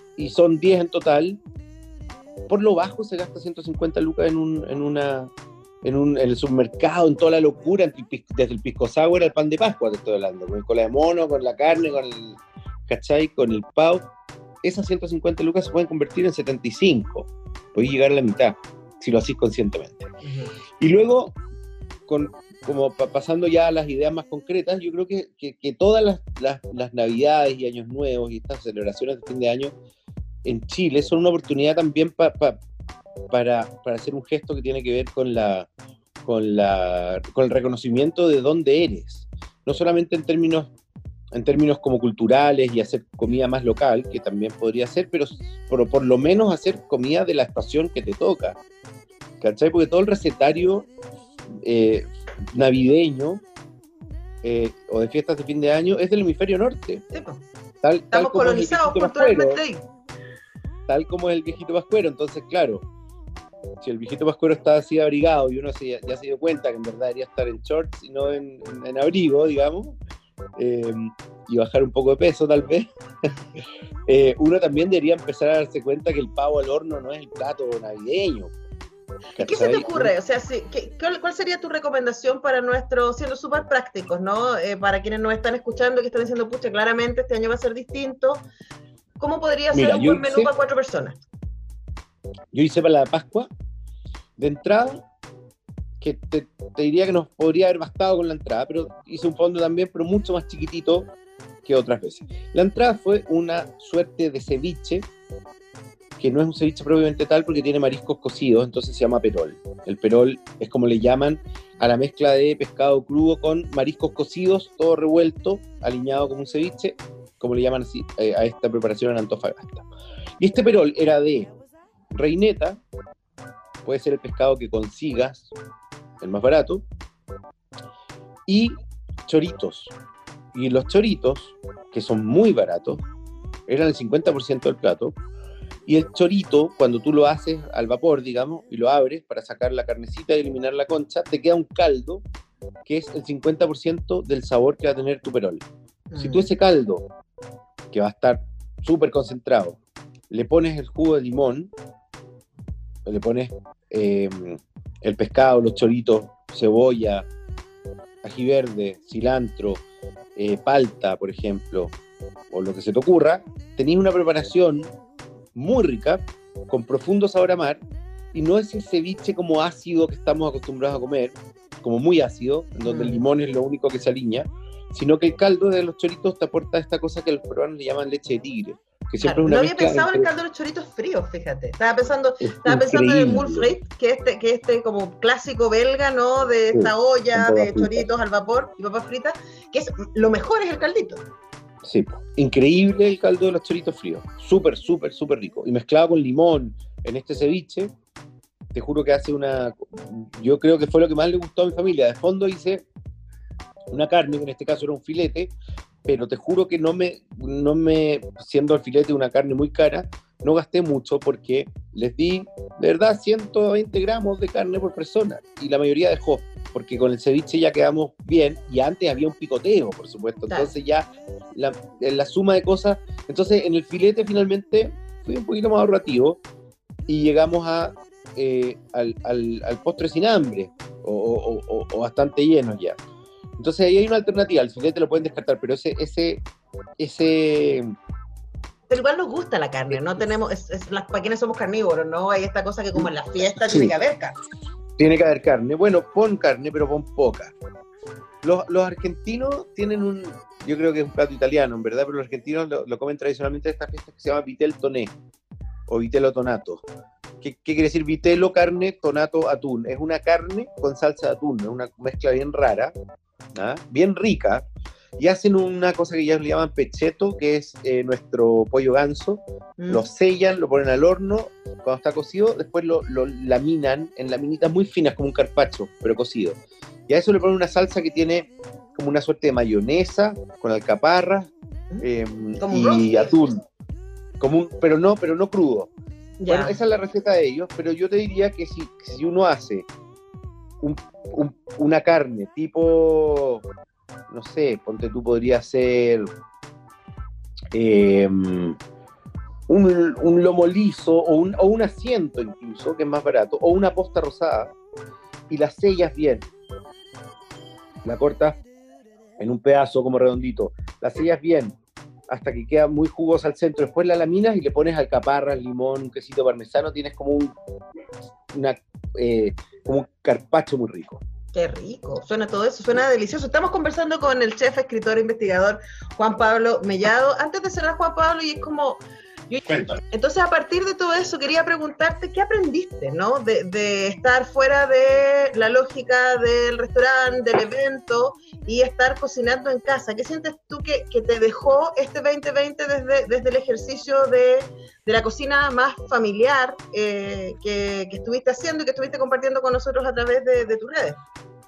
y son diez en total, por lo bajo se gasta ciento cincuenta lucas en, un, en, una, en, un, en el supermercado, en toda la locura, desde el pisco sour al pan de Pascua, te estoy hablando, con el cola de mono, con la carne, con el, ¿cachai? Con el pavo. Esas ciento cincuenta lucas se pueden convertir en setenta y cinco, podés llegar a la mitad, si lo hacís conscientemente. Uh-huh. Y luego, con, como pa- pasando ya a las ideas más concretas, yo creo que, que, que todas las, las, las Navidades y Años Nuevos y estas celebraciones de fin de año en Chile son una oportunidad también pa, pa, para, para hacer un gesto que tiene que ver con, la, con, la, con el reconocimiento de dónde eres, no solamente en términos, en términos como culturales y hacer comida más local, que también podría ser, pero por, por lo menos hacer comida de la estación que te toca, ¿cachai? Porque todo el recetario eh, navideño eh, o de fiestas de fin de año es del hemisferio norte. Sí, pues. Tal, Estamos tal como colonizados culturalmente ahí. Tal como es el viejito pascuero. Entonces, claro, si el viejito pascuero está así abrigado y uno se, ya se dio cuenta que en verdad debería estar en shorts y no en, en, en abrigo, digamos, eh, y bajar un poco de peso tal vez, eh, uno también debería empezar a darse cuenta que el pavo al horno no es el plato navideño. ¿Y qué se te ocurre? O sea, sí, ¿qué, ¿cuál sería tu recomendación para nuestros, siendo súper prácticos, ¿no? Eh, para quienes nos están escuchando, que están diciendo, pucha, claramente este año va a ser distinto. ¿Cómo podría Mira, ser un buen menú hice, para cuatro personas? Yo hice para la Pascua, de entrada, que te, te diría que nos podría haber bastado con la entrada, pero hice un fondo también, pero mucho más chiquitito que otras veces. La entrada fue una suerte de ceviche, que no es un ceviche propiamente tal porque tiene mariscos cocidos, entonces se llama perol. El perol es como le llaman a la mezcla de pescado crudo con mariscos cocidos, todo revuelto, aliñado como un ceviche, como le llaman así eh, a esta preparación en Antofagasta. Y este perol era de reineta, puede ser el pescado que consigas, el más barato, y choritos. Y los choritos, que son muy baratos, eran el cincuenta por ciento del plato. Y el chorito, cuando tú lo haces al vapor, digamos, y lo abres para sacar la carnecita y eliminar la concha, te queda un caldo que es el cincuenta por ciento del sabor que va a tener tu perol. Mm. Si tú ese caldo, que va a estar súper concentrado, le pones el jugo de limón, le pones eh, el pescado, los choritos, cebolla, ají verde, cilantro, eh, palta, por ejemplo, o lo que se te ocurra, tenés una preparación muy rica, con profundo sabor a mar, y no es ese ceviche como ácido que estamos acostumbrados a comer, como muy ácido, en donde mm. el limón es lo único que se aliña, sino que el caldo de los choritos te aporta esta cosa que los peruanos le llaman leche de tigre. Que siempre claro, es una no había pensado entre... en el caldo de los choritos fríos, fíjate. Estaba pensando, estaba pensando en el moule que este, que este como clásico belga, ¿no? De esta sí, olla de frita. Choritos al vapor y papas fritas, que es lo mejor es el caldito. Sí, increíble el caldo de los choritos fríos, súper, súper, súper rico. Y mezclado con limón en este ceviche, te juro que hace una... Yo creo que fue lo que más le gustó a mi familia. De fondo hice una carne, que en este caso era un filete, pero te juro que no me, no me, siendo el filete una carne muy cara, no gasté mucho porque les di, de verdad, ciento veinte gramos de carne por persona, y la mayoría dejó, porque con el ceviche ya quedamos bien, y antes había un picoteo, por supuesto, entonces ya la, la suma de cosas, entonces en el filete finalmente fui un poquito más ahorrativo, y llegamos a, eh, al, al, al postre sin hambre, o, o, o, o bastante llenos ya. Entonces ahí hay una alternativa, el filete lo pueden descartar, pero ese, ese, ese... Pero igual nos gusta la carne, no tenemos, es, es las, para quienes somos carnívoros, ¿no? Hay esta cosa que como en la fiesta sí. tiene que haber carne. Tiene que haber carne, bueno, pon carne, pero pon poca. Los, los argentinos tienen un, yo creo que es un plato italiano, en verdad, pero los argentinos lo, lo comen tradicionalmente en estas fiestas que se llama vitel toné, o vitelo tonato. ¿Qué, ¿Qué quiere decir vitelo, carne, tonato, atún? Es una carne con salsa de atún, es una mezcla bien rara, ¿ah? Bien rica, y hacen una cosa que ellos le llaman pecheto, que es eh, nuestro pollo ganso, mm. lo sellan, lo ponen al horno, cuando está cocido, después lo, lo laminan en laminitas muy finas, como un carpaccio, pero cocido, y a eso le ponen una salsa que tiene como una suerte de mayonesa, con alcaparras, eh, y atún, como un, pero, no, pero no crudo. Ya. Bueno, esa es la receta de ellos, pero yo te diría que si, si uno hace un, un, una carne tipo, no sé, ponte tú, podría ser eh, un, un lomo liso o un, o un asiento incluso, que es más barato, o una posta rosada, y la sellas bien. La cortas en un pedazo como redondito, la sellas bien hasta que queda muy jugosa al centro, después la laminas y le pones alcaparras, limón, un quesito parmesano, tienes como un, una, eh, como un carpaccio muy rico. Qué rico, suena todo eso, suena delicioso. Estamos conversando con el chef, escritor, investigador Juan Pablo Mellado. Antes de cerrar, Juan Pablo, y es como... Yo, entonces, a partir de todo eso, quería preguntarte, ¿qué aprendiste, no? De, de estar fuera de la lógica del restaurante, del evento, y estar cocinando en casa. ¿Qué sientes tú que, que te dejó este veinte veinte desde, desde el ejercicio de, de la cocina más familiar eh, que, que estuviste haciendo y que estuviste compartiendo con nosotros a través de, de tus redes?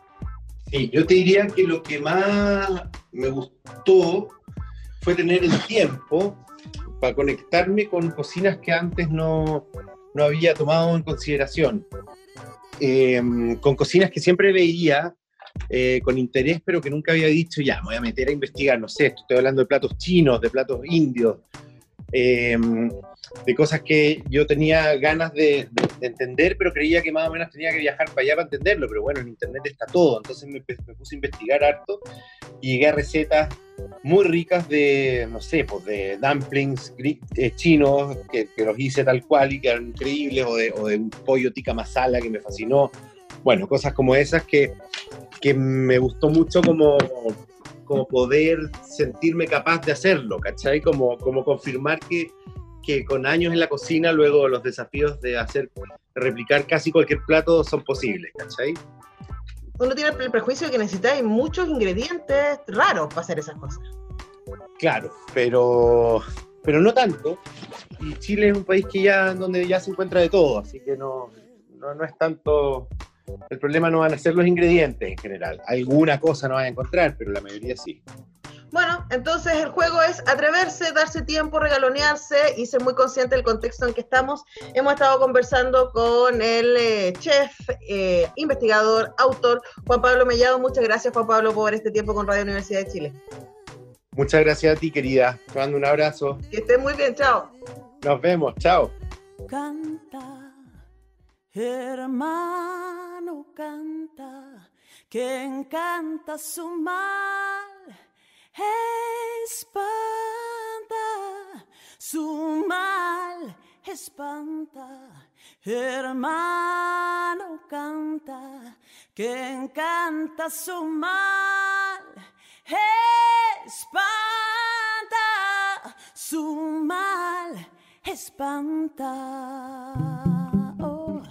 Sí, yo te diría que lo que más me gustó fue tener el tiempo para conectarme con cocinas que antes no, no había tomado en consideración. Eh, con cocinas que siempre veía eh, con interés, pero que nunca había dicho, ya, me voy a meter a investigar, no sé, estoy hablando de platos chinos, de platos indios, eh, de cosas que yo tenía ganas de, de, de entender, pero creía que más o menos tenía que viajar para allá para entenderlo, pero bueno, en internet está todo, entonces me, me puse a investigar harto y llegué a recetas muy ricas de, no sé, pues de dumplings eh, chinos, que, que los hice tal cual y que eran increíbles, o de, o de un pollo tikka masala que me fascinó. Bueno, cosas como esas que, que me gustó mucho como, como poder sentirme capaz de hacerlo, ¿cachai? Como, como confirmar que, que con años en la cocina, luego los desafíos de hacer, replicar casi cualquier plato son posibles, ¿cachai? Uno tiene el prejuicio de que necesitáis muchos ingredientes raros para hacer esas cosas. Claro, pero, pero no tanto. Y Chile es un país que ya, donde ya se encuentra de todo, así que no, no, no es tanto... El problema no van a ser los ingredientes en general. Alguna cosa no van a encontrar, pero la mayoría sí. Bueno, entonces el juego es atreverse, darse tiempo, regalonearse y ser muy consciente del contexto en que estamos. Hemos estado conversando con el eh, chef, eh, investigador, autor, Juan Pablo Mellado. Muchas gracias, Juan Pablo, por este tiempo con Radio Universidad de Chile. Muchas gracias a ti, querida. Te mando un abrazo. Que estés muy bien, chao. Nos vemos, chao. Canta, hermano, canta, que encanta su mal. Espanta, su mal espanta, hermano canta, que encanta su mal. Espanta, su mal espanta. Oh.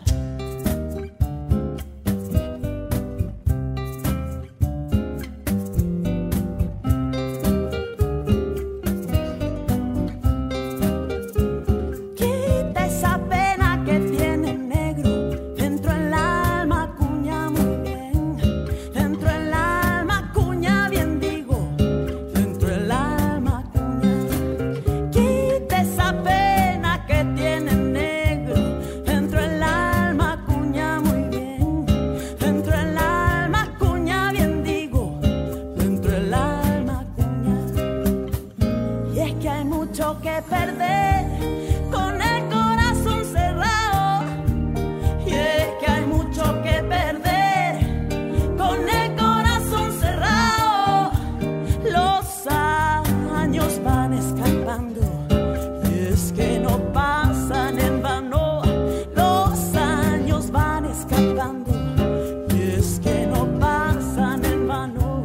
Que perder con el corazón cerrado, y es que hay mucho que perder con el corazón cerrado. Los años van escapando y es que no pasan en vano. Los años van escapando y es que no pasan en vano.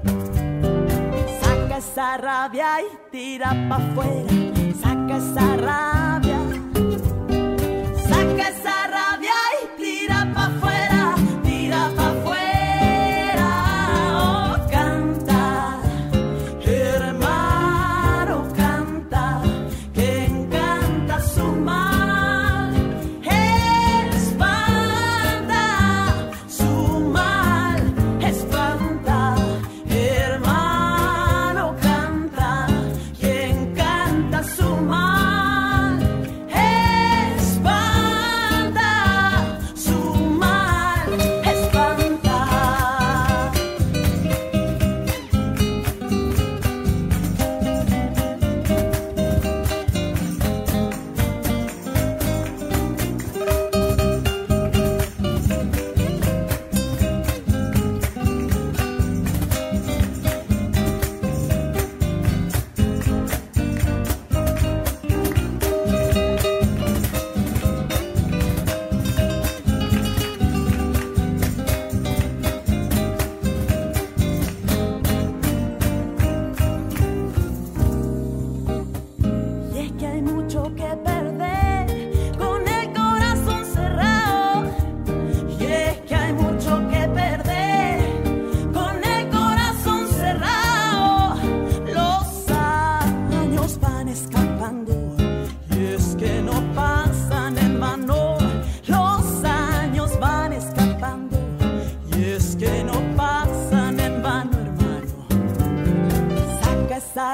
Saca esa rabia y tira pa' afuera. Saca esa rabia, saca esa rabia y tira pa' afuera, tira pa' afuera. Oh, canta, hermano, canta, que encanta su mal. Espanta, su mal espanta, hermano, canta, que encanta su mal, espanta, su mal.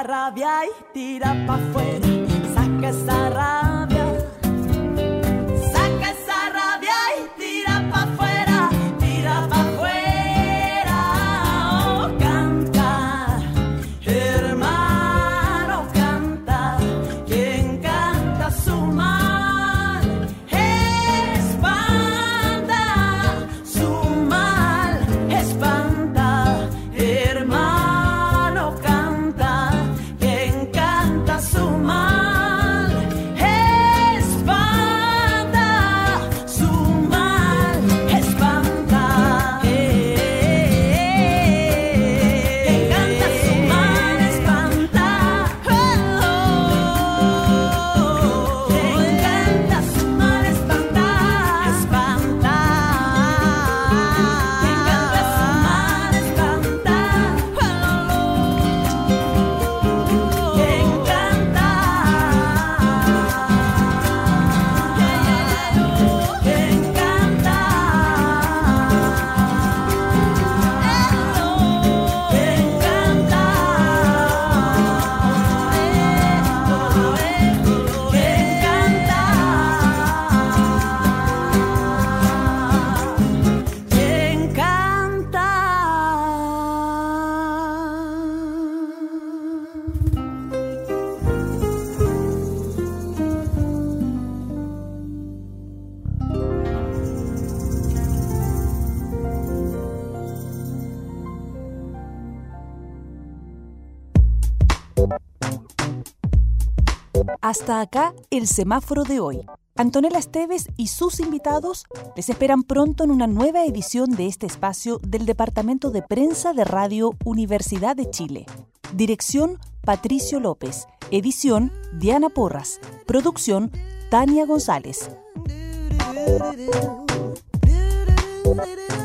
rabia y tira pa' afuera. Saca esa rabia. Saca esa rabia y tira pa' afuera. Tira pa' afuera. Oh, canta, hermano, canta. Quien canta su mal espanta. Su mal espanta. Hermano, canta. Quien canta su mal espanta. Su mal espanta. Quien canta su mal espanta. Quien canta su mal espanta. Espanta. Quien canta su mal espanta. Quien canta. Quien canta. Quien canta. Quien canta. Hasta acá el semáforo de hoy. Antonella Esteves y sus invitados les esperan pronto en una nueva edición de este espacio del Departamento de Prensa de Radio Universidad de Chile. Dirección Patricio López. Edición Diana Porras. Producción Tania González. Do, do, do, do, do, do, do, do.